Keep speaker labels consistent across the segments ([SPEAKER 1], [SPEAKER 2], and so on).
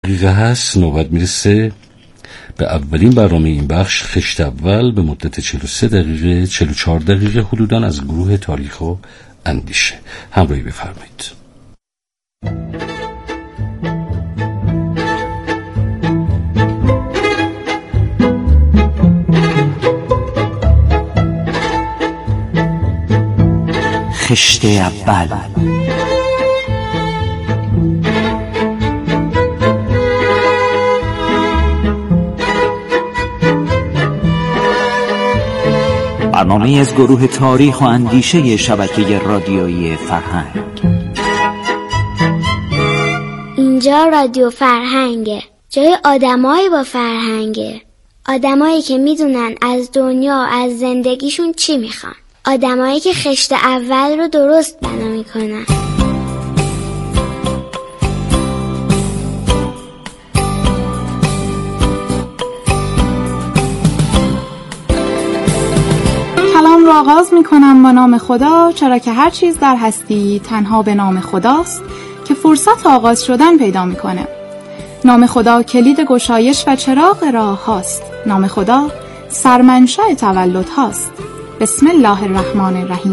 [SPEAKER 1] دقیقه هست نوبت میرسه به اولین برنامه این بخش، خشت اول به مدت 43 دقیقه 44 دقیقه حدوداً از گروه تاریخ و اندیشه. همراهی بفرمایید.
[SPEAKER 2] خشت اول. برنامه از گروه تاریخ و اندیشه شبکه رادیویی فرهنگ.
[SPEAKER 3] اینجا رادیو فرهنگه، جای آدمایی با فرهنگه، آدمایی که میدونن از دنیا، از زندگیشون چی میخوان، آدمایی که خشت اول رو درست بنا میکنن.
[SPEAKER 4] کلام را آغاز میکنم با نام خدا، چرا که هر چیز در هستی تنها به نام خداست که فرصت آغاز شدن پیدا میکنه. نام خدا کلید گشایش و چراغ راه هاست. نام خدا سرمنشأ تولد هاست. بسم الله الرحمن الرحیم.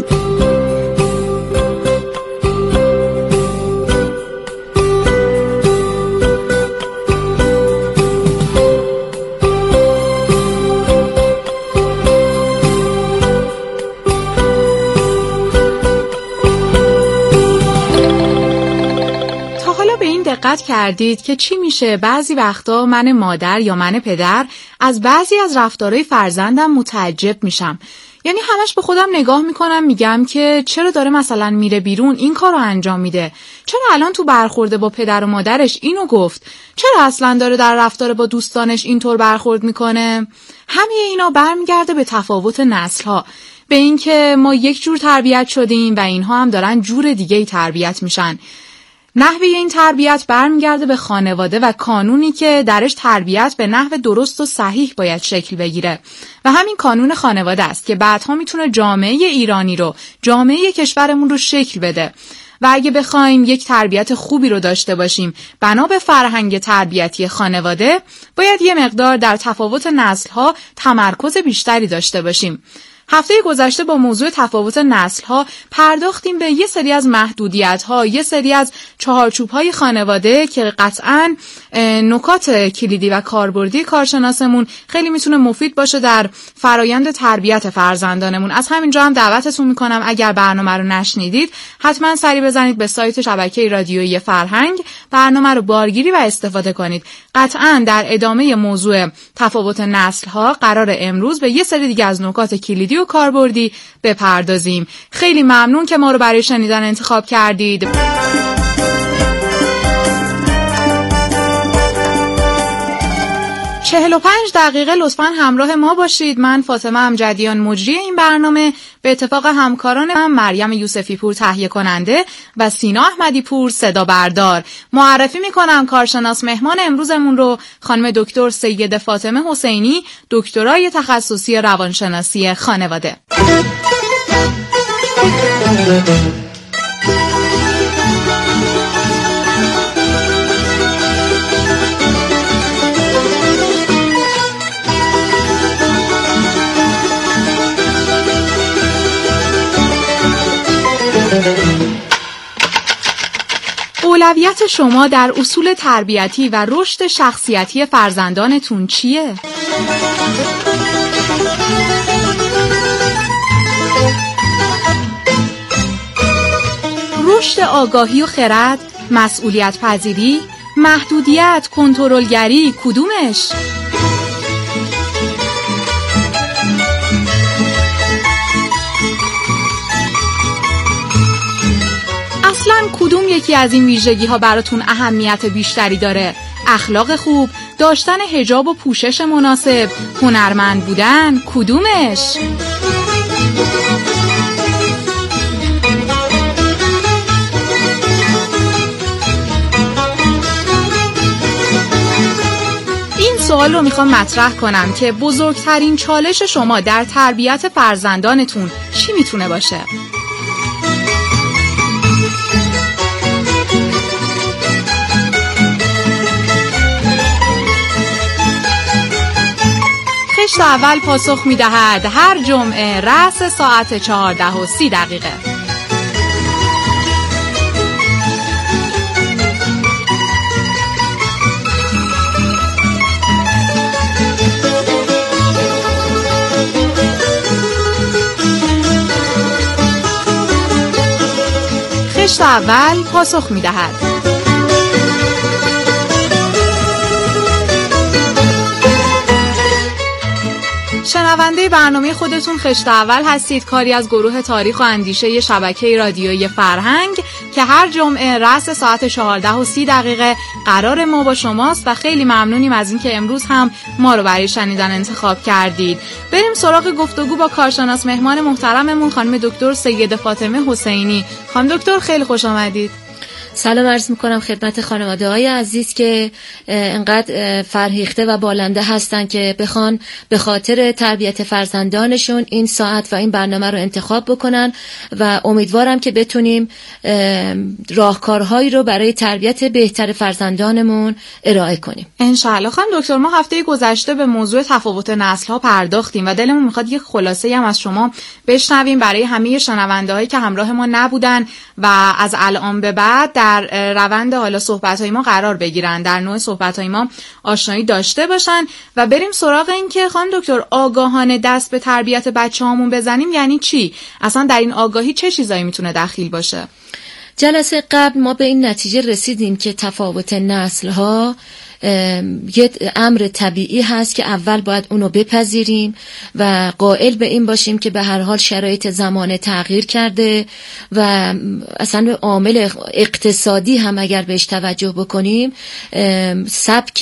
[SPEAKER 5] دقت کردید که چی میشه بعضی وقتا من مادر یا من پدر از بعضی از رفتارهای فرزندم متعجب میشم. یعنی همش به خودم نگاه میکنم، میگم که چرا داره مثلا میره بیرون این کارو انجام میده، چرا الان تو برخورد با پدر و مادرش اینو گفت، چرا اصلا داره در رفتار با دوستانش اینطور برخورد میکنه. همه اینا برمیگرده به تفاوت نسل‌ها، به اینکه ما یک جور تربیت شدیم و اینها هم دارن جور دیگه‌ای تربیت میشن. نحوه این تربیت برمیگرده به خانواده و کانونی که درش تربیت به نحو درست و صحیح باید شکل بگیره و همین کانون خانواده است که بعدها میتونه جامعه ایرانی رو، جامعه کشورمون رو شکل بده. و اگه بخوایم یک تربیت خوبی رو داشته باشیم بنا به فرهنگ تربیتی خانواده، باید یه مقدار در تفاوت نسل‌ها تمرکز بیشتری داشته باشیم. هفته گذشته با موضوع تفاوت نسل‌ها پرداختیم به یه سری از محدودیت‌ها، یه سری از چهارچوب‌های خانواده که قطعاً نکات کلیدی و کاربردی کارشناسمون خیلی میتونه مفید باشه در فرایند تربیت فرزندانمون. از همینجا هم دعوتتون میکنم اگر برنامه رو نشنیدید حتما سری بزنید به سایت شبکه رادیویی فرهنگ، برنامه رو بارگیری و استفاده کنید. قطعاً در ادامه موضوع تفاوت نسل‌ها قرار امروز به یه سری دیگه از نکات کلیدی و کاربردی بپردازیم. خیلی ممنون که ما رو برای شنیدن انتخاب کردید. 45 دقیقه لطفاً همراه ما باشید. من فاطمه امجدیان مجری این برنامه به اتفاق همکارانم مریم یوسفی پور تهیه کننده و سینا احمدی پور صدا بردار. معرفی میکنم کارشناس مهمان امروزمون رو، خانم دکتر سید فاطمه حسینی، دکترای تخصصی روانشناسی خانواده. اولویت شما در اصول تربیتی و رشد شخصیتی فرزندانتون چیه؟ رشد آگاهی و خرد، مسئولیت پذیری، محدودیت، کنترلگری، کدومش؟ اصلاً کدوم یکی از این ویژگی ها براتون اهمیت بیشتری داره؟ اخلاق خوب، داشتن حجاب و پوشش مناسب، هنرمند بودن، کدومش؟ این سوال رو میخوام مطرح کنم که بزرگترین چالش شما در تربیت فرزندانتون چی میتونه باشه؟ خشت اول پاسخ می‌دهد هر جمعه رأس ساعت 14:30. خشت اول پاسخ می‌دهد. شنونده برنامه خودتون خشت اول هستید، کاری از گروه تاریخ و اندیشه شبکه رادیویی فرهنگ که هر جمعه رأس ساعت 14:30 قرار ما با شماست و خیلی ممنونیم از اینکه امروز هم ما رو برای شنیدن انتخاب کردید. بریم سراغ گفتگو با کارشناس مهمان محترممون خانم دکتر سید فاطمه حسینی. خانم دکتر خیلی خوش آمدید.
[SPEAKER 6] سلام عرض میکنم خدمت خانواده های عزیز که انقدر فرهیخته و بالنده هستن که بخوان به خاطر تربیت فرزندانشون این ساعت و این برنامه رو انتخاب بکنن و امیدوارم که بتونیم راهکارهایی رو برای تربیت بهتر فرزندانمون ارائه کنیم
[SPEAKER 5] انشاءالله. خانم دکتر ما هفته گذشته به موضوع تفاوت نسل ها پرداختیم و دلمون میخواد یک خلاصه هم از شما بشنویم برای همه شنونده هایی که همراه ما نبودن و از الان به بعد در روند حالا صحبت‌های ما قرار بگیرن، در نوع صحبت‌های ما آشنایی داشته باشن و بریم سراغ این که خانم دکتر آگاهانه دست به تربیت بچه‌هامون بزنیم یعنی چی؟ اصلا در این آگاهی چه چیزایی میتونه دخیل باشه؟
[SPEAKER 6] جلسه قبل ما به این نتیجه رسیدیم که تفاوت نسل‌ها یه امر طبیعی هست که اول باید اونو بپذیریم و قائل به این باشیم که به هر حال شرایط زمانه تغییر کرده و اصلا عامل اقتصادی هم اگر بهش توجه بکنیم سبک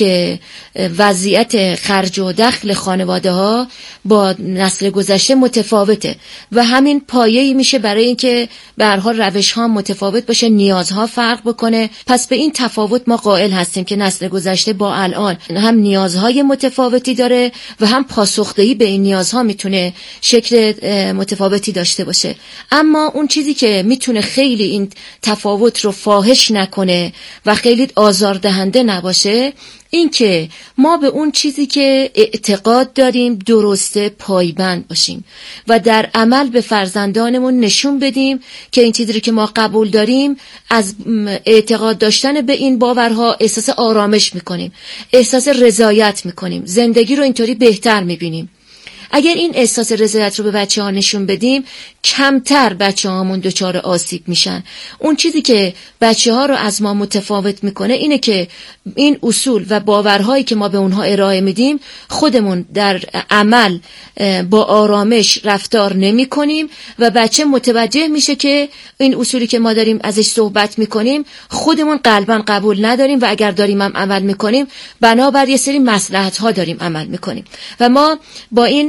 [SPEAKER 6] وضعیت خرج و دخل خانواده ها با نسل گذشته متفاوته و همین پایه‌ای میشه برای اینکه به هر حال روش ها متفاوت باشه، نیازها فرق بکنه. پس به این تفاوت ما قائل هستیم که نسل گذشته با الان هم نیازهای متفاوتی داره و هم پاسخدهی به این نیازها میتونه شکل متفاوتی داشته باشه. اما اون چیزی که میتونه خیلی این تفاوت رو فاحش نکنه و خیلی آزاردهنده نباشه این که ما به اون چیزی که اعتقاد داریم درسته پایبند باشیم و در عمل به فرزندانمون نشون بدیم که این چیزی که ما قبول داریم از اعتقاد داشتن به این باورها احساس آرامش میکنیم، احساس رضایت میکنیم، زندگی رو اینطوری بهتر میبینیم. اگر این احساس رضایت رو به بچه‌ها نشون بدیم کمتر بچه‌هامون دچار آسیب میشن. اون چیزی که بچه‌ها رو از ما متفاوت میکنه اینه که این اصول و باورهایی که ما به اونها ارائه میدیم خودمون در عمل با آرامش رفتار نمی‌کنیم و بچه متوجه میشه که این اصولی که ما داریم ازش صحبت میکنیم خودمون قلباً قبول نداریم و اگر داریم هم عمل میکنیم بنابر یه سری مصلحت‌ها داریم عمل میکنیم و ما با این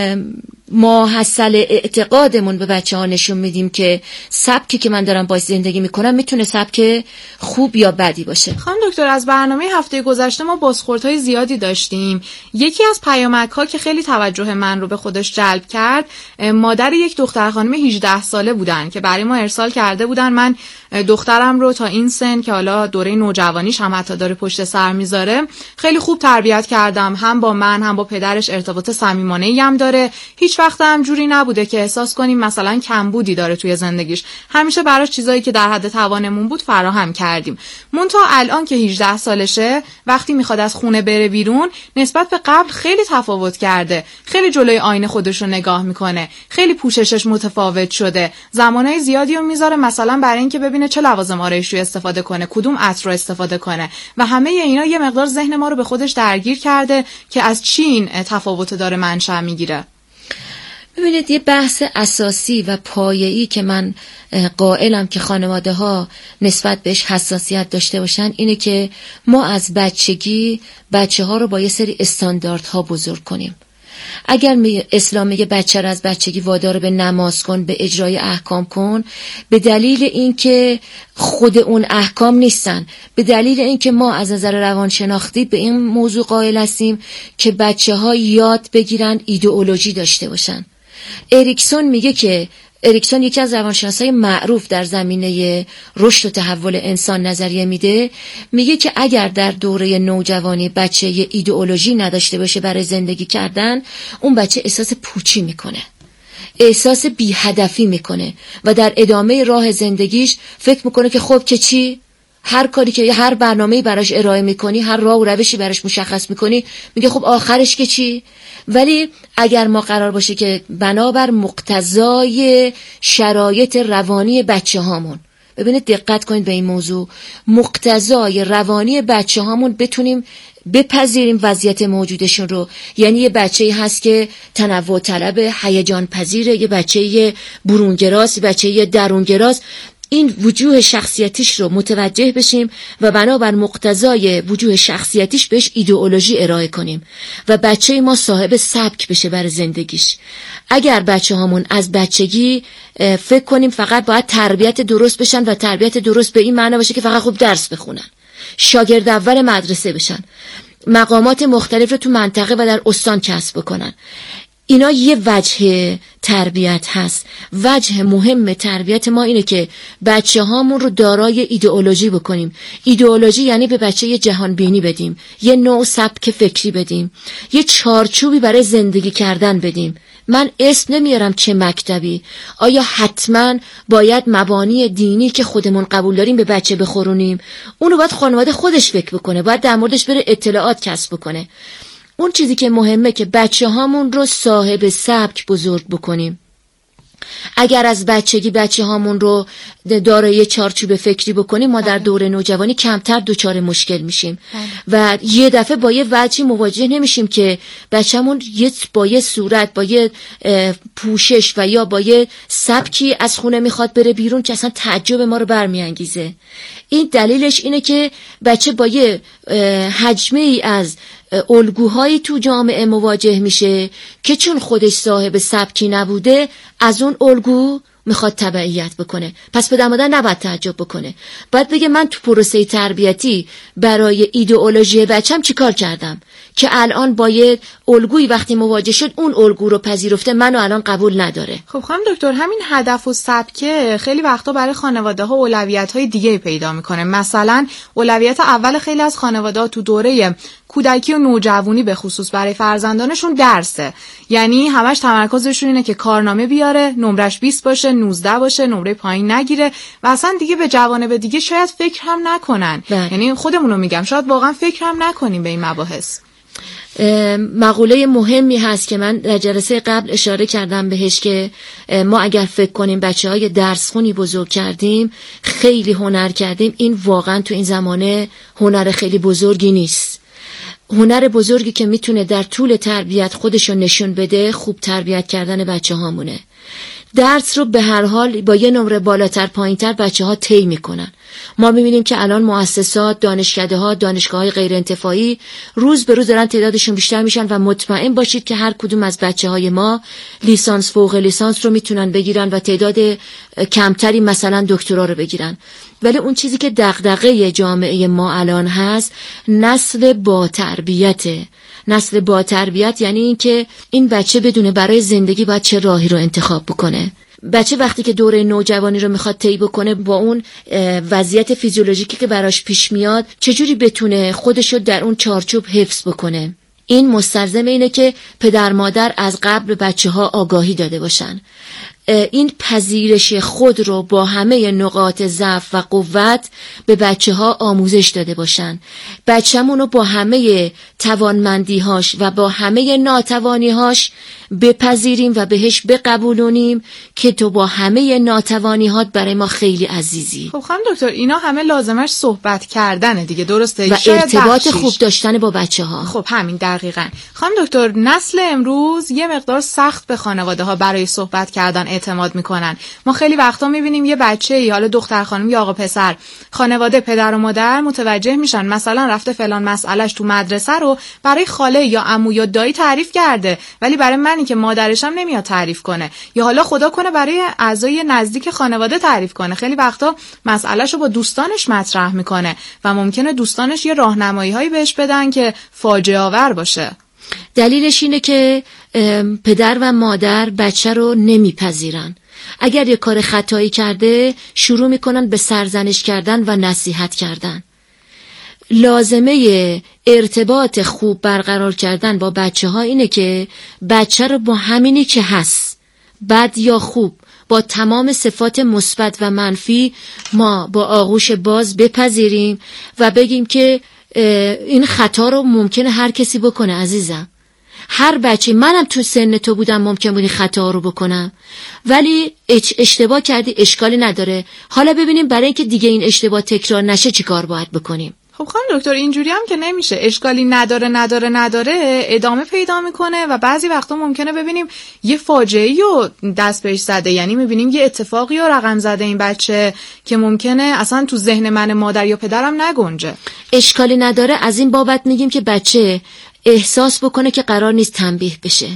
[SPEAKER 6] ماحصل اعتقادمون به بچه‌ها نشون میدیم که سبکی که من دارم باش زندگی میکنم میتونه سبک خوب یا بدی باشه.
[SPEAKER 5] خانم دکتر از برنامه هفته گذشته ما بازخوردهای زیادی داشتیم. یکی از پیامک‌ها که خیلی توجه من رو به خودش جلب کرد مادر یک دختر خانم 18 ساله بودن که برای ما ارسال کرده بودن من دخترم رو تا این سن که حالا دوره نوجوانیش هم حتی داره پشت سر میذاره خیلی خوب تربیت کردم، هم با من هم با پدرش ارتباط صمیمانه‌ای هم داره، هیچ وقت هم جوری نبوده که احساس کنیم مثلا کمبودی داره توی زندگیش، همیشه براش چیزایی که در حد توانمون بود فراهم کردیم. منتها الان که 18 سالشه وقتی میخواد از خونه بره بیرون نسبت به قبل خیلی تفاوت کرده، خیلی جلوی آینه خودش رو نگاه میکنه، خیلی پوششش متفاوت شده، زمانهای زیادی رو میذاره مثلا برای اینکه ببینه چه لوازم آرایشی استفاده کنه، کدوم عطر رو استفاده کنه و همه اینا یه مقدار ذهن ما رو به خودش درگیر کرده که از چی این تفاوت داره منشأ میگیره.
[SPEAKER 6] ببینید یه بحث اساسی و پایه‌ای که من قائلم که خانواده ها نسبت بهش حساسیت داشته باشن اینه که ما از بچگی بچه ها رو با یه سری استانداردها بزرگ کنیم. اگر اسلام میگه بچه را از بچگی وادار به نماز کن، به اجرای احکام کن، به دلیل اینکه خود اون احکام نیستن، به دلیل اینکه ما از نظر روانشناختی به این موضوع قائل هستیم که بچه ها یاد بگیرن ایدئولوژی داشته باشن. اریکسون میگه که اریکسون یکی از روانشناسای معروف در زمینه رشد و تحول انسان نظریه میده، میگه که اگر در دوره نوجوانی بچه یه ایدئولوژی نداشته باشه برای زندگی کردن، اون بچه احساس پوچی میکنه، احساس بی هدفی میکنه و در ادامه راه زندگیش فکر میکنه که خب که چی؟ هر کاری که هر برنامه‌ای براش ارائه میکنی، هر راه و روشی براش مشخص میکنی، میگه خب آخرش که چی؟ ولی اگر ما قرار باشه که بنابر مقتضای شرایط روانی بچه هامون، ببینید دقت کنید به این موضوع، مقتضای روانی بچه هامون بتونیم بپذیریم وضعیت موجودشون رو. یعنی یه بچه‌ای هست که تنوع طلب، هیجان پذیره، یه بچه‌ای برونگراست، یه بچه‌ای درونگراست، این وجوه شخصیتیش رو متوجه بشیم و بنابر مقتضای وجوه شخصیتیش بهش ایدئولوژی ارائه کنیم و بچه ما صاحب سبک بشه برای زندگیش. اگر بچه هامون از بچگی فکر کنیم فقط باید تربیت درست بشن و تربیت درست به این معنی باشه که فقط خوب درس بخونن، شاگرد اول مدرسه بشن، مقامات مختلف رو تو منطقه و در استان کسب بکنن، اینا یه وجه تربیت هست. وجه مهم تربیت ما اینه که بچه هامون رو دارای ایدئولوژی بکنیم. ایدئولوژی یعنی به بچه یه جهان بینی بدیم، یه نوع سبک فکری بدیم، یه چارچوبی برای زندگی کردن بدیم. من اسم نمیارم چه مکتبی، آیا حتما باید مبانی دینی که خودمون قبول داریم به بچه بخورونیم؟ اونو باید خانواده خودش فکر بکنه، باید در موردش بره اطلاعات کسب بکنه. اون چیزی که مهمه که بچه هامون رو صاحب سبک بزرگ بکنیم. اگر از بچگی بچه هامون رو دارای چارچوب فکری بکنیم، ما در دوره نوجوانی کمتر دچار مشکل میشیم و یه دفعه با یه وجهی مواجه نمیشیم که بچه‌مون با یه صورت، با یه پوشش و یا با یه سبکی از خونه میخواد بره بیرون که اصلا تعجب ما رو برمیانگیزه. این دلیلش اینه که بچه با یه حجمه ای از الگوهایی تو جامعه مواجه میشه که چون خودش صاحب سبکی نبوده، از اون الگو میخواد تبعیت بکنه. پس پدر مادر نباید تعجب بکنه، باید بگه من تو پروسه تربیتی برای ایدئولوژی بچم چیکار کردم که الان با یه الگویی وقتی مواجه شد اون الگو رو پذیرفته، منو الان قبول نداره.
[SPEAKER 4] خب خانم دکتر، همین هدف و سبکه خیلی وقتا برای خانواده‌ها اولویت‌های دیگه پیدا میکنه. مثلا اولویت اول خیلی از خانواده‌ها تو دوره کودکی و نوجوانی به خصوص برای فرزندانشون درسه، یعنی همش تمرکزشون اینه که کارنامه بیاره، نمرش 20 باشه، 19 باشه، نمره پایین نگیره و اصلا دیگه به جوانب دیگه شاید فکر هم نکنن. یعنی خودمونو میگم شاید واقعا فکر هم نکنیم به این مباحث.
[SPEAKER 6] مقوله مهمی هست که من در جلسه قبل اشاره کردم بهش که ما اگر فکر کنیم بچه‌های درسخونی بزرگ کردیم، خیلی هنر کردیم، این واقعا تو این زمانه هنر خیلی بزرگی نیست. هنر بزرگی که میتونه در طول تربیت خودشو نشون بده خوب تربیت کردن بچه هامونه. درس رو به هر حال با یه نمره بالاتر پایینتر بچه ها طی میکنن. ما میبینیم که الان مؤسسات، دانشکده ها، دانشگاه های غیر انتفاعی روز به روز دارن تعدادشون بیشتر میشن و مطمئن باشید که هر کدوم از بچه های ما لیسانس، فوق لیسانس رو میتونن بگیرن و تعداد کمتری مثلا دکترا رو بگیرن. ولی اون چیزی که دغدغه جامعه ما الان هست نسل با تربیته. نسل با تربیت یعنی این که این بچه بدونه برای زندگی باید چه راهی رو انتخاب بکنه. بچه وقتی که دوره نوجوانی رو میخواد طی بکنه، با اون وضعیت فیزیولوژیکی که براش پیش میاد چجوری بتونه خودشو در اون چارچوب حفظ بکنه. این مستلزم اینه که پدر مادر از قبل به بچه ها آگاهی داده باشن، این پذیرش خود رو با همه نقاط ضعف و قوت به بچه ها آموزش داده باشن. بچه‌مون رو با همه توانمندی‌هاش و با همه ناتوانی‌هاش بپذیریم و بهش بقبولونیم که تو با همه ناتوانی‌هات برای ما خیلی عزیزی.
[SPEAKER 4] خب خانم دکتر، اینا همه لازمش صحبت کردنه دیگه، درسته؟
[SPEAKER 6] و ارتباط خوب داشتن با بچه‌ها.
[SPEAKER 4] خب همین دقیقاً. خانم دکتر، نسل امروز یه مقدار سخت به خانواده‌ها برای صحبت کردن اعتماد میکنن. ما خیلی وقتا میبینیم یه بچه، حالا دختر خانم یا آقا پسر، خانواده پدر و مادر متوجه میشن مثلا رفته فلان مسئلهش تو مدرسه رو برای خاله یا عمو یا دایی تعریف کرده، ولی برای منی که مادرشم نمیاد تعریف کنه، یا حالا خدا کنه برای اعضای نزدیک خانواده تعریف کنه. خیلی وقتا مسئلهشو با دوستانش مطرح میکنه و ممکنه دوستانش یه راهنمایی‌هایی بهش بدن که فاجعه آور باشه.
[SPEAKER 6] دلیلش اینه که پدر و مادر بچه رو نمیپذیرن. اگر یه کار خطایی کرده شروع میکنن به سرزنش کردن و نصیحت کردن. لازمه ارتباط خوب برقرار کردن با بچه ها اینه که بچه رو با همینی که هست، بد یا خوب، با تمام صفات مثبت و منفی ما با آغوش باز بپذیریم و بگیم که این خطا رو ممکنه هر کسی بکنه عزیزم. هر بچه، منم تو سن تو بودم ممکن بود خطا رو بکنم، ولی اشتباه کردی اشکالی نداره. حالا ببینیم برای اینکه دیگه این اشتباه تکرار نشه چی کار باید بکنیم.
[SPEAKER 5] خب خانم دکتر اینجوری هم که نمیشه، اشکالی نداره ادامه پیدا میکنه و بعضی وقتا ممکنه ببینیم یه فاجعه‌ای رو دست بهش زده، یعنی میبینیم یه اتفاقی رو رقم زده این بچه که ممکنه اصلا تو ذهن من مادر یا پدرم نگنجه.
[SPEAKER 6] اشکالی نداره از این بابت میگیم که بچه احساس بکنه که قرار نیست تنبیه بشه،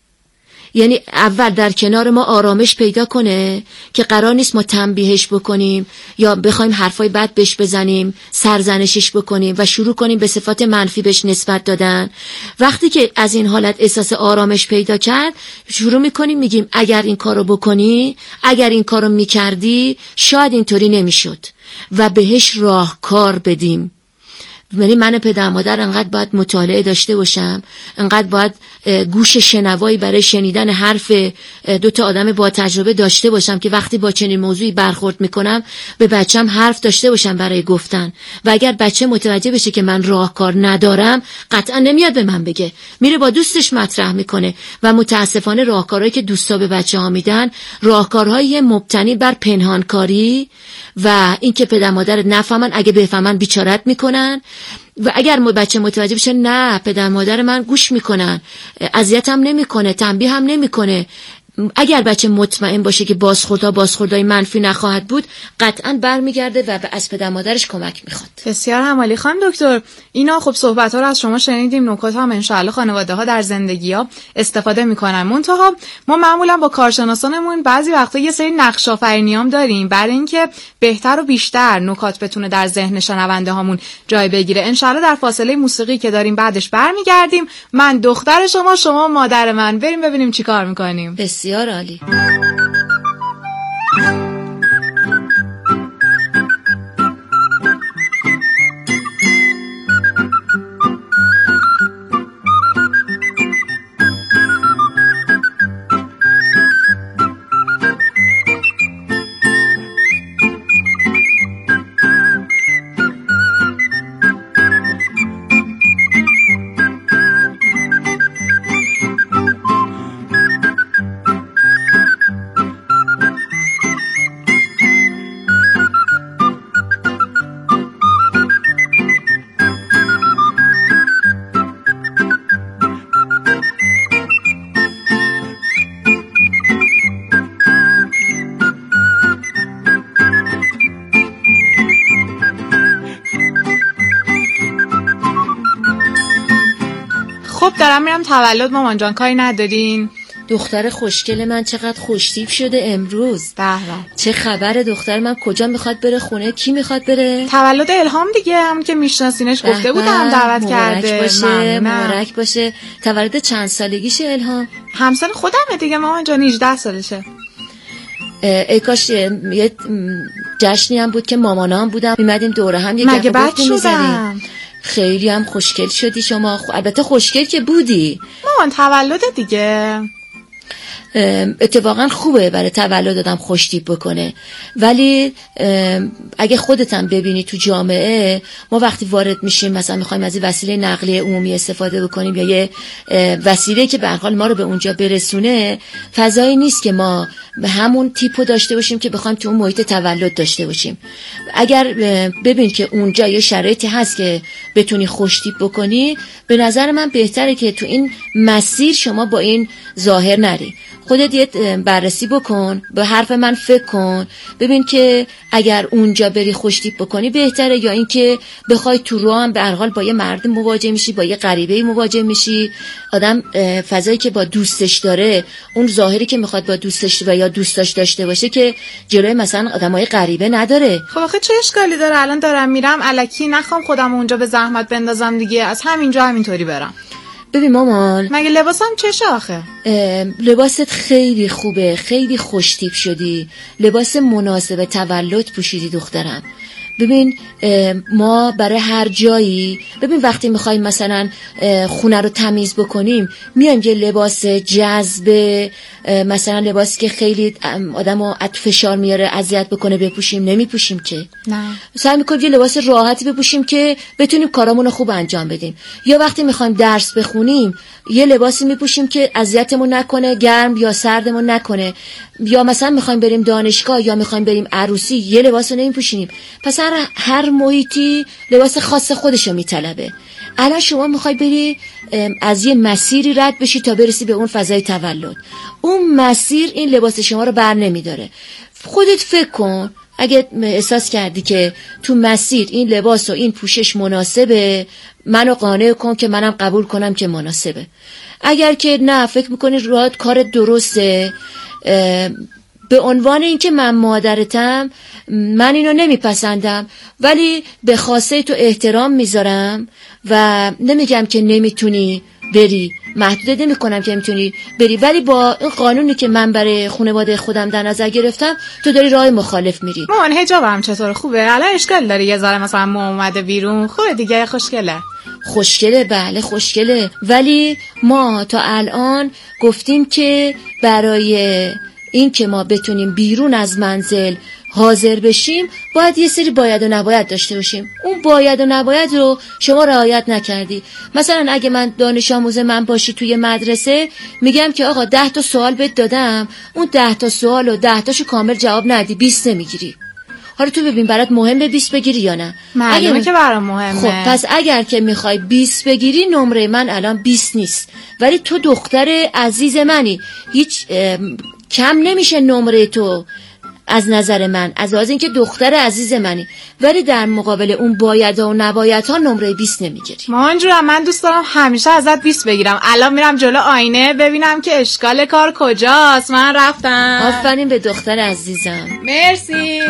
[SPEAKER 6] یعنی اول در کنار ما آرامش پیدا کنه که قرار نیست ما تنبیهش بکنیم یا بخوایم حرفای بد بهش بزنیم، سرزنشش بکنیم و شروع کنیم به صفات منفی بهش نسبت دادن. وقتی که از این حالت احساس آرامش پیدا کرد شروع میکنیم میگیم اگر این کارو بکنی، اگر این کارو میکردی شاید اینطوری نمیشد و بهش راهکار بدیم. یعنی من پدر مادر انقدر باید مطالعه داشته باشم، انقدر باید گوش شنوایی برای شنیدن حرف دو تا آدم با تجربه داشته باشم که وقتی با چنین موضوعی برخورد میکنم به بچم حرف داشته باشم برای گفتن. و اگر بچه متوجه بشه که من راهکار ندارم قطعا نمیاد به من بگه، میره با دوستش مطرح میکنه و متاسفانه راهکارهایی که دوستا به بچه ها میدن راهکارهایی مبتنی بر پنهانکاری و اینکه پدر مادر نفهمن، اگه بفهمن بیچارت میکنن. و اگر بچه متوجه بشه نه پدر مادر من گوش میکنن، اذیتم نمیکنه، تنبیه هم نمیکنه، اگر بچه مطمئن باشه که بازخوردهای منفی نخواهد بود قطعاً برمیگرده و از پدر مادرش کمک میخواد.
[SPEAKER 5] بسیار عالی خانم دکتر. اینا خب صحبت‌ها رو از شما شنیدیم، نکات هم ان شاءالله خانواده‌ها در زندگی‌ها استفاده میکنن. منتها ما معمولا با کارشناسانمون بعضی وقتا یه سری نقش آفرینیام داریم برای اینکه بهتر و بیشتر نکات بتونه در ذهن شنونده هامون جای بگیره. ان شاءالله در فاصله موسیقی که داریم بعدش برمیگردیم. من دختر شما مادر من، بریم ببینیم چیکار میکنیم.
[SPEAKER 6] بسیار عالی.
[SPEAKER 5] دارم میرم تولد مامان جان، کاری ندارین؟
[SPEAKER 6] دختر خوشگل من چقدر خوشتیپ شده امروز. چه خبر دختر من؟ کجا میخواد بره؟ خونه کی میخواد بره؟
[SPEAKER 5] تولد الهام دیگه، همون که میشناسینش گفته بودم دعوت کرده.
[SPEAKER 6] مبارک باشه. تولد چند سالگیشه الهام؟
[SPEAKER 5] همسن خودمه دیگه مامان جان، 18 سالشه.
[SPEAKER 6] ای کاش یه جشنی هم بود که مامانام بودم میمدیم دوره هم یه
[SPEAKER 5] مگه بد شدم؟
[SPEAKER 6] خیلی هم خوشگل شدی شما. البته خوشگل که بودی
[SPEAKER 5] مامان، تولد دیگه.
[SPEAKER 6] اتفاقا خوبه برای تولد آدم خوشتیپ بکنه، ولی اگه خودت هم ببینی تو جامعه ما وقتی وارد میشیم مثلا میخوایم از این وسیله نقلیه عمومی استفاده بکنیم یا یه وسیله که به هر حال ما رو به اونجا برسونه، فضایی نیست که ما به همون تیپو داشته باشیم که بخوایم تو اون محیط تولد داشته باشیم. اگر ببین که اونجا یه شرایطی هست که بتونی خوشتیپ بکنی، به نظر من بهتره که تو این مسیر شما با این ظاهر نری. خودت یه بررسی بکن، به حرف من فکر کن، ببین که اگر اونجا بری خوشتیپ بکنی بهتره یا اینکه بخوای تو راه هم به هر حال با یه مرد مواجه میشی، با یه غریبه مواجه میشی. آدم فضایی که با دوستش داره، اون ظاهری که میخواد با دوستش و یا دوستاش داشته باشه که جلوی مثلا آدمای غریبه نداره.
[SPEAKER 5] خب آخه چه اشکالی داره؟ الان دارم میرم الکی نخوام خودم اونجا به زحمت بندازم دیگه، از همینجا همینطوری برم.
[SPEAKER 6] ببین مامان،
[SPEAKER 5] مگه لباسم چشه آخه؟
[SPEAKER 6] لباست خیلی خوبه، خیلی خوشتیپ شدی، لباس مناسب تولد پوشیدی دخترم. ببین ما برای هر جایی، ببین وقتی میخوایم مثلا خونه رو تمیز بکنیم میایم یه لباس جذب، مثلا لباسی که خیلی آدمو فشار میاره اذیت بکنه بپوشیم، نمیپوشیم که.
[SPEAKER 5] نه،
[SPEAKER 6] سعی میکنیم یه لباس راحتی بپوشیم که بتونیم کارامون رو خوب انجام بدیم. یا وقتی میخوایم درس بخونیم یه لباسی میپوشیم که اذیتمون نکنه، گرم یا سردمون نکنه. یا مثلا میخوایم بریم دانشگاه یا میخوایم بریم عروسی یه لباس رو نمیپوشیم. پس هر محیطی لباس خاص خودشو میطلبه. الان شما میخوای بری از یه مسیری رد بشی تا برسی به اون فضای تولد، اون مسیر این لباس شما رو بر نمیداره. خودت فکر کن اگه احساس کردی که تو مسیر این لباس و این پوشش مناسبه، منو قانع کن که منم قبول کنم که مناسبه. اگر که نه فکر میکنی راحت کار درسته، به عنوان اینکه من مادرتم، من اینو نمیپسندم ولی به خواسته تو احترام میذارم و نمیگم که نمیتونی بری، محدودت نمیکنم که نمیتونی بری، ولی با این قانونی که من برای خانواده خودم در نظر گرفتم تو داری راه مخالف میری.
[SPEAKER 5] مامان حجابم چطور؟ خوبه؟ الان اشکال داره یه ذره مثلا ما اومده بیرون؟ خوبه دیگه، خوشگله.
[SPEAKER 6] بله خوشگله، ولی ما تا الان گفتیم که برای این که ما بتونیم بیرون از منزل حاضر بشیم باید یه سری باید و نباید داشته باشیم. اون باید و نباید رو شما رعایت نکردی. مثلا اگه من دانش آموز من باشی توی مدرسه، میگم که آقا 10 تا سوال بهت دادم، اون 10 تا سوال و 10 تاشو کامل جواب ندی 20 نمیگیری. حالا تو ببین برات مهمه 20 بگیری یا نه؟
[SPEAKER 5] معلومه که برام مهمه.
[SPEAKER 6] خب پس اگر که میخوای 20 بگیری، نمره من الان 20 نیست، ولی تو دختر عزیز منی، هیچ کم نمیشه نمره تو از نظر من، از لحاظ اینکه دختر عزیز منی، ولی در مقابل اون باید و نباید ها نمره 20 نمیگیری.
[SPEAKER 5] مامان جونم من دوست دارم همیشه ازت 20 بگیرم. الان میرم جلو آینه ببینم که اشکال کار کجاست. من رفتم.
[SPEAKER 6] آفرین به دختر عزیزم.
[SPEAKER 5] مرسی.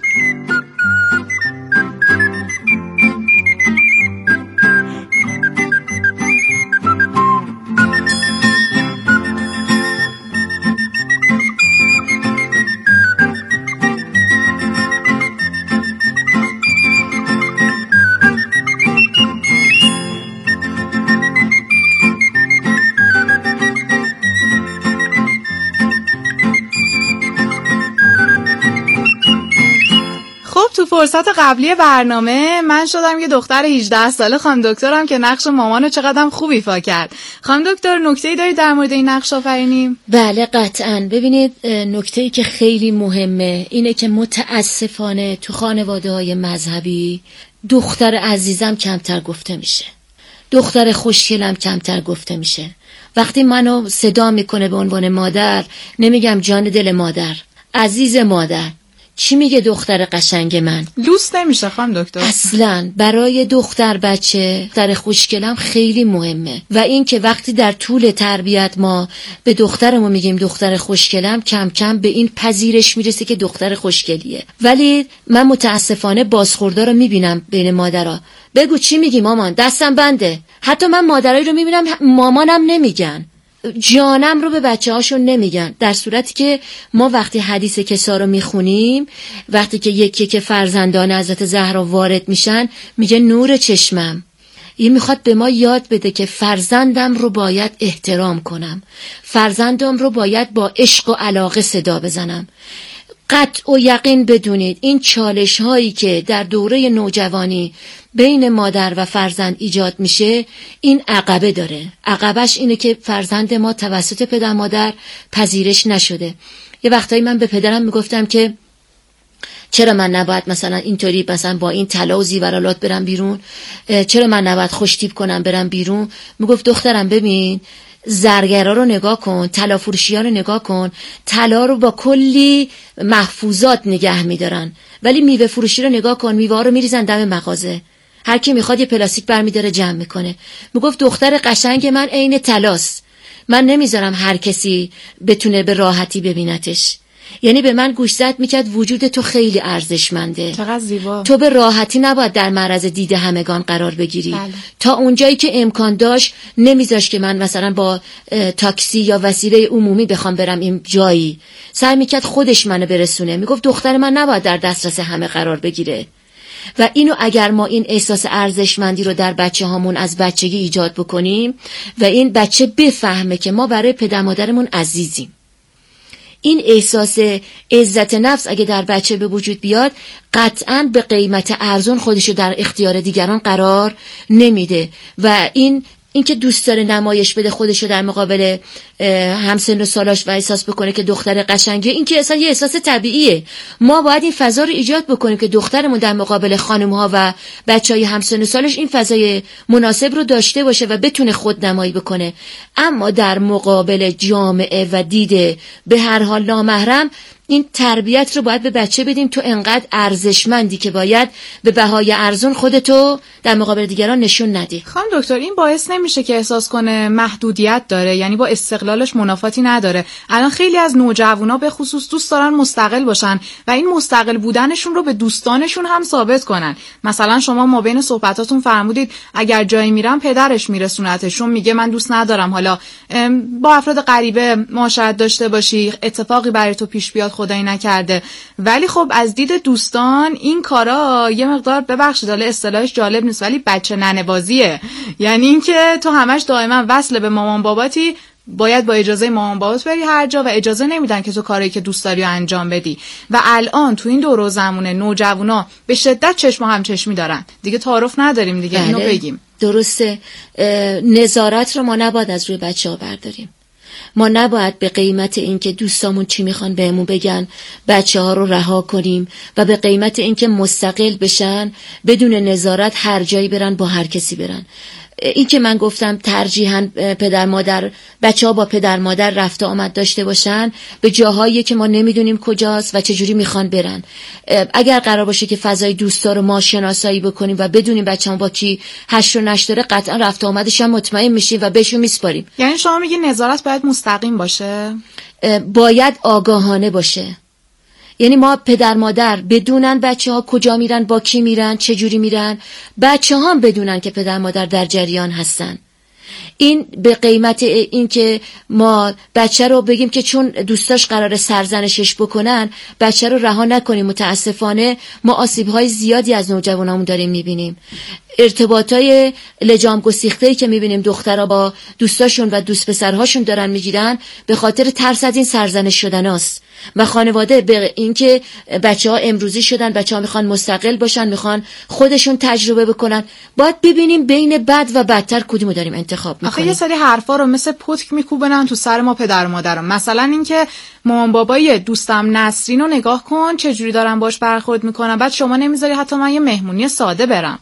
[SPEAKER 5] تو فرصت قبلی برنامه من شدم یه دختر 18 ساله خانم دکترم که نقش مامانو چقدر خوب ایفا کرد. خانم دکتر نکته‌ای دارید در مورد این نقش آفرینی؟
[SPEAKER 6] بله قطعاً. ببینید نکته‌ای که خیلی مهمه اینه که متاسفانه تو خانواده‌های مذهبی دختر عزیزم کمتر گفته میشه، دختر خوشگلم کمتر گفته میشه. وقتی منو صدا میکنه به عنوان مادر، نمیگم جان دل مادر، عزیز مادر. چی میگه دختر قشنگ من؟
[SPEAKER 5] دوست نمیشه خانم دکتر.
[SPEAKER 6] اصلاً برای دختر بچه دختر خوشگلم خیلی مهمه و این که وقتی در طول تربیت ما به دخترمون میگیم دختر خوشگلم، کم کم به این پذیرش میرسه که دختر خوشگلیه. ولی من متاسفانه بازخوردا رو میبینم بین مادرها. بگو چی میگی مامان؟ دستم بنده. حتی من مادرایی رو میبینم مامانم نمیگن، جانم رو به بچه هاشون نمیگن، در صورتی که ما وقتی حدیث کسا رو میخونیم، وقتی که یکی که فرزندان حضرت زهرا وارد میشن، میگه نور چشمم. این میخواد به ما یاد بده که فرزندم رو باید احترام کنم، فرزندم رو باید با عشق و علاقه صدا بزنم. قطع و یقین بدونید این چالش هایی که در دوره نوجوانی بین مادر و فرزند ایجاد میشه، این عقبه داره. عقبش اینه که فرزند ما توسط پدر مادر پذیرش نشده. یه وقتایی من به پدرم میگفتم که چرا من نباید مثلا اینطوری مثلا با این طلا و زیورالات برم بیرون، چرا من نباید خوشتیپ کنم برم بیرون. میگفت دخترم ببین زرگرا رو نگاه کن، طلا فروشی‌ها رو نگاه کن، طلا رو با کلی محفوظات نگه می‌دارن، ولی میوه فروشی رو نگاه کن، میوه رو میریزن دم مغازه، هر کی میخواد یه پلاستیک برمی‌داره جمع میکنه. میگفت دختر قشنگ من عین طلاست، من نمیذارم هر کسی بتونه به راحتی ببینتش. یعنی به من گوشزد میکرد وجود تو خیلی ارزشمنده،
[SPEAKER 4] چقدر زیبا،
[SPEAKER 6] تو به راحتی نباید در معرض دید همگان قرار بگیری.
[SPEAKER 4] بله.
[SPEAKER 6] تا اونجایی که امکان داشت نمیذاش که من مثلا با تاکسی یا وسیله عمومی بخوام برم این جایی، سعی میکرد خودش منو برسونه، میگفت دختر من نباید در دسترس همه قرار بگیره. و اینو اگر ما این احساس ارزشمندی رو در بچه هامون از بچگی ایجاد بکنیم و این بچه بفهمه که ما برای پدر مادرمون عزیزیم، این احساس عزت نفس اگه در بچه به وجود بیاد قطعاً به قیمت ارزون خودشو در اختیار دیگران قرار نمیده. و این که دوست داره نمایش بده خودشو در مقابل همسن و سالاش و احساس بکنه که دختر قشنگه، این که اصلا یه احساس طبیعیه. ما باید این فضا رو ایجاد بکنیم که دخترمون در مقابل خانم‌ها و بچهای همسن و سالش این فضای مناسب رو داشته باشه و بتونه خود نمایی بکنه. اما در مقابل جامعه و دید به هر حال نامحرم، این تربیت رو باید به بچه بدیم تو انقدر ارزشمندی که باید به بهای ارزون خودتو در مقابل دیگران نشون ندی.
[SPEAKER 4] خانم دکتر، این باعث نمیشه که احساس کنه محدودیت داره، یعنی با استقلالش منافاتی نداره؟ الان خیلی از نوجوانا به خصوص دوست دارن مستقل باشن و این مستقل بودنشون رو به دوستانشون هم ثابت کنن. مثلا شما ما بین صحبتاتون فرمودید اگر جایی میرم پدرش میرسونتشون، میگه من دوست ندارم حالا با افراد غریبه معاشرت داشته باشی، اتفاقی برای تو پیش بیاد خدایی نکرده. ولی خب از دید دوستان این کارا یه مقدار، ببخشید حالا اصطلاحش جالب نیست، ولی بچه ننه بازیه. یعنی اینکه تو همش دائما وصل به مامان باباتی، باید با اجازه مامان بابات بری هر جا و اجازه نمیدن که تو کاری که دوست داری رو انجام بدی. و الان تو این دور و زمونه نوجوانا به شدت چشم و همچشمی دارن، دیگه تعارف نداریم دیگه. اینو بگیم
[SPEAKER 6] درسته. نظارت رو ما نباید از روی بچه‌ها برداریم. ما نباید به قیمت اینکه دوستامون چی میخوان بهمون بگن بچه‌ها رو رها کنیم و به قیمت اینکه مستقل بشن بدون نظارت هر جایی برن با هر کسی برن. این که من گفتم ترجیحاً پدر مادر، بچه‌ها با پدر مادر رفت آمد داشته باشن به جاهایی که ما نمیدونیم کجاست و چجوری میخوان برن. اگر قرار باشه که فضای دوستا رو ما شناسایی بکنیم و بدونیم بچه‌ها با کی هش و نش داره، قطعاً رفت آمدش هم مطمئن میشیم و بهشون میسپاریم.
[SPEAKER 4] یعنی شما میگی نظارت باید مستقیم باشه؟
[SPEAKER 6] باید آگاهانه باشه. یعنی ما پدر مادر بدونن بچه‌ها کجا میرن، با کی میرن، چه جوری میرن، بچه‌ها هم بدونن که پدر مادر در جریان هستن. این به قیمت این که ما بچه رو بگیم که چون دوستاش قراره سرزنشش بکنن بچه رو رها نکنیم. متاسفانه ما آسیب‌های زیادی از نوجوانامون داریم میبینیم. ارتباطای لجام گسیخته‌ای که میبینیم دخترها با دوستاشون و دوست پسرهاشون دارن میگیرن به خاطر ترس از این سرزنش شدناست. و خانواده به این که بچه‌ها امروزی شدن، بچه‌ها میخوان مستقل باشن، میخوان خودشون تجربه بکنن، باید ببینیم بین بد و بدتر کدومو داریم انتخاب میکنیم.
[SPEAKER 4] آخه یه سری حرفا رو مثل پتک میکوبنن تو سر ما پدر و مادرم. مثلا اینکه مامان بابای دوستم نسرین رو نگاه کن چجوری دارن باش برخورد میکنن، بعد شما نمیذاری حتی من یه مهمونی ساده برم.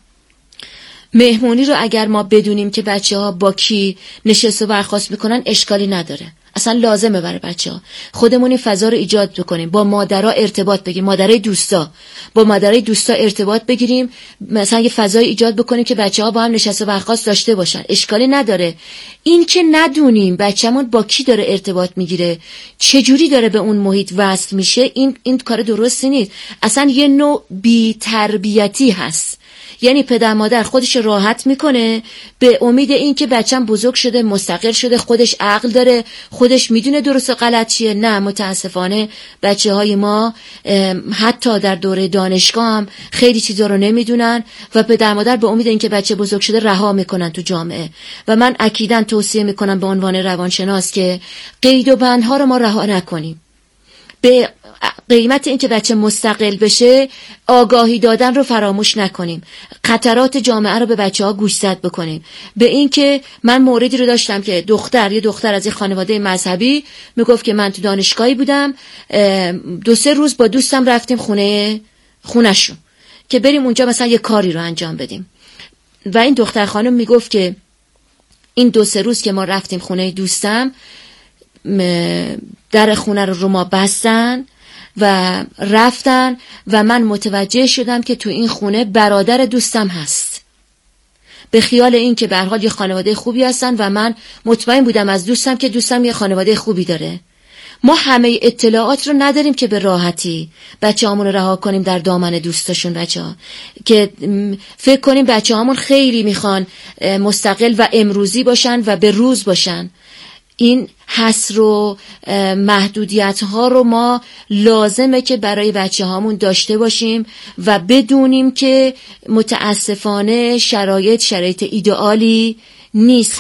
[SPEAKER 6] مهمونی رو اگر ما بدونیم که بچه‌ها با کی نشست و برخاست میکنن اشکالی نداره، اصلا لازمه برای بچه‌ها. خودمون این فضا رو ایجاد بکنیم، با مادرها ارتباط بگیریم، مادرای دوستا، با مادرای دوستا ارتباط بگیریم، مثلا یه فضای ایجاد بکنیم که بچه‌ها با هم نشست و برخاست داشته باشن. اشکالی نداره. این که ندونیم بچه‌مون با کی داره ارتباط میگیره، چه جوری داره به اون محیط وصل میشه، این کار درستی نیست. اصلا یه نوع بی‌تربیتی هست. یعنی پدر مادر خودش راحت میکنه به امید این که بچه‌م بزرگ شده، مستقل شده، خودش عقل داره، خودش میدونه درست و غلط چیه. نه، متاسفانه بچه‌های ما حتی در دوره دانشگاه هم خیلی چیزا رو نمیدونن و پدر مادر به امید اینکه بچه بزرگ شده رها میکنن تو جامعه. و من اکیداً توصیه میکنم به عنوان روانشناس که قید و بندها رو ما رها نکنیم. به قیمت این که بچه مستقل بشه آگاهی دادن رو فراموش نکنیم، خطرات جامعه رو به بچه‌ها گوشزد بکنیم. به این که من موردی رو داشتم که یه دختر از این خانواده مذهبی میگفت که من تو دانشگاهی بودم، 2-3 روز با دوستم رفتیم خونه‌شون که بریم اونجا مثلا یه کاری رو انجام بدیم. و این دختر خانم میگفت که این 2-3 روز که ما رفتیم خونه دوستم، در خونه رو ما بستن و رفتن و من متوجه شدم که تو این خونه برادر دوستم هست، به خیال این که به هر حال یه خانواده خوبی هستن و من مطمئن بودم از دوستم که دوستم یه خانواده خوبی داره. ما همه اطلاعات رو نداریم که به راحتی بچه‌هامون رو رها کنیم در دامن دوستاشون بچه‌ها، که فکر کنیم بچه‌هامون خیلی میخوان مستقل و امروزی باشن و به روز باشن. این حصر و محدودیت ها رو ما لازمه که برای بچه هامون داشته باشیم و بدونیم که متاسفانه شرایط ایدئالی نیست.